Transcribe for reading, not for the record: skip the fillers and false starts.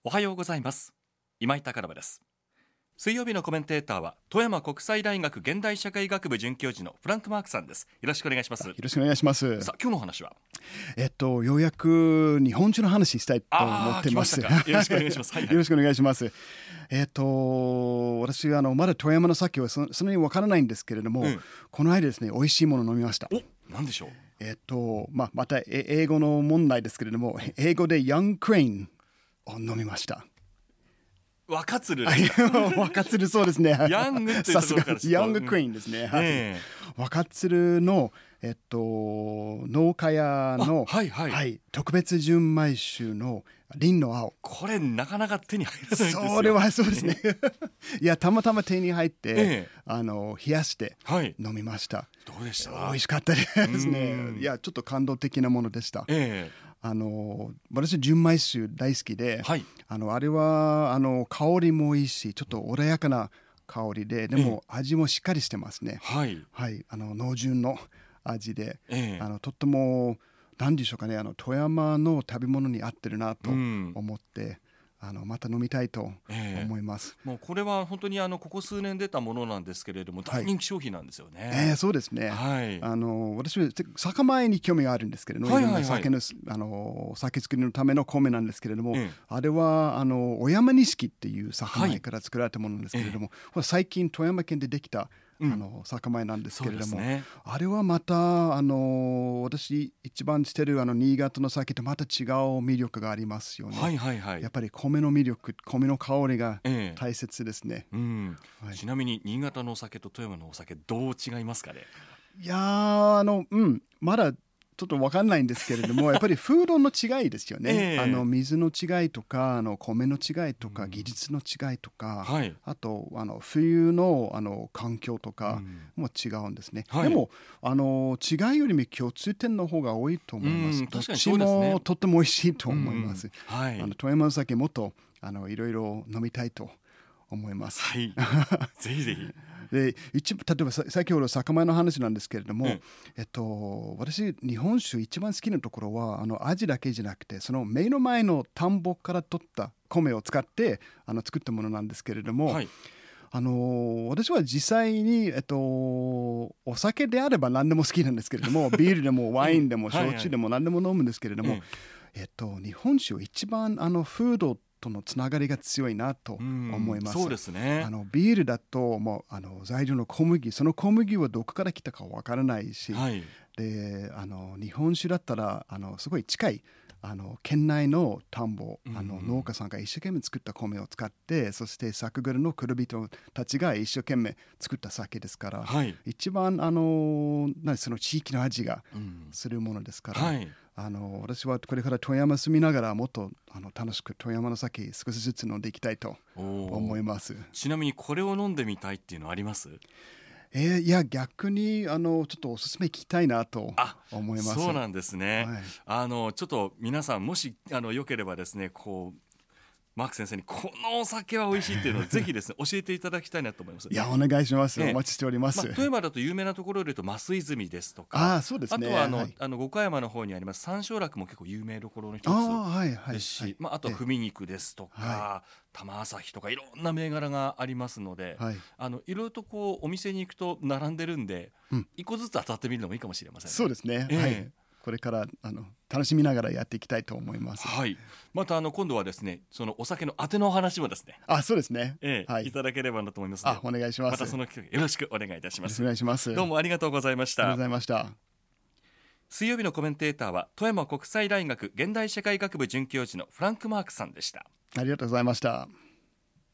おはようございます。今井貴信です。水曜日のコメンテーターは富山国際大学現代社会学部准教授のフランク・マークさんです。よろしくお願いします。 よろしくお願いします。 さあ、今日の話はようやく日本酒の話したいと思っています。 よろしくお願いします。はいはい、 よろしくお願いします。私はまだ富山の酒はそんなにわからないんですけれども、この間ですね、美味しいものを飲みました。 何でしょう。 また英語の問題ですけれども、英語でヤングクレインを飲みました。 若鶴若鶴、そうですね。 ヤングっていうところからヤングクレインですね。若鶴の、農家屋の、特別純米酒の凛の青。 これなかなか手に入らないんですよ。 それはそうですね。いや、たまたま手に入って、冷やして飲みました。 どうでした？ 美味しかったですね。いや、ちょっと感動的なものでした。私純米酒大好きで、あれは香りもいいし、ちょっと穏やかな香りで、でも味もしっかりしてますね。濃純の味で、とっても何でしょうかね、富山の食べ物に合ってるなと思って、また飲みたいと思います。 もうこれは本当にここ数年出たものなんですけれども、大人気商品なんですよね。 そうですね。私は酒米に興味があるんですけれども、酒造りのための米なんですけれども、あれは小山錦っていう酒米から作られたものなんですけれども、最近富山県でできた酒米なんですけれども、あれはまた私一番してる新潟の酒とまた違う魅力がありますよね。やっぱり米の魅力、米の香りが大切ですね。 ちなみに新潟のお酒と富山のお酒どう違いますかね？ いやまだちょっと分かんないんですけれども、やっぱり風土の違いですよね。水の違いとか米の違いとか技術の違いとか、あと冬の環境とかも違うんですね。でも違いよりも共通点の方が多いと思います。どっちもとっても美味しいと思います。富山の酒もっといろいろ飲みたいと思います。 ぜひぜひ。 で例えば先ほど酒米の話なんですけれども、私日本酒一番好きなところは味だけじゃなくて、その目の前の田んぼから取った米を使って作ったものなんですけれども、私は実際に、お酒であれば何でも好きなんですけれども、ビールでもワインでも焼酎でも何でも飲むんですけれども、日本酒は一番風土とのつながりが強いなと思います。 そうですね。 ビールだともう材料の小麦、その小麦はどこから来たかわからないし、で日本酒だったらすごい近い県内の田んぼ、農家さんが一生懸命作った米を使って、そして酒蔵の蔵人たちが一生懸命作った酒ですから、一番その地域の味がするものですから、私はこれから富山住みながらもっと楽しく富山の酒少しずつ飲んでいきたいと思います。 ちなみにこれを飲んでみたいっていうのはあります？ いや逆にちょっとおすすめ聞きたいなと思います。 そうなんですね。ちょっと皆さんもしよければですね、マーク先生にこのお酒は美味しいっていうのをぜひですね教えていただきたいなと思います。 いやお願いします。お待ちしております。 富山だと有名なところで言うと増泉ですとか、 そうですね。 あとは五箇山の方にあります三松楽も結構有名どころの一つですし、あと文肉ですとか、玉朝日とかいろんな銘柄がありますので、いろいろとお店に行くと並んでるんで、一個ずつ当たってみるのもいいかもしれませんね。 そうですね。これから楽しみながらやっていきたいと思います。 また今度はですね、そのお酒のあてのお話もですね、 そうですね。 いただければなと思いますので、 お願いします。 またその企画よろしくお願いいたします。 お願いします。 どうもありがとうございました。 ありがとうございました。 水曜日のコメンテーターは富山国際大学現代社会学部准教授のフランク・マークさんでした。 ありがとうございました。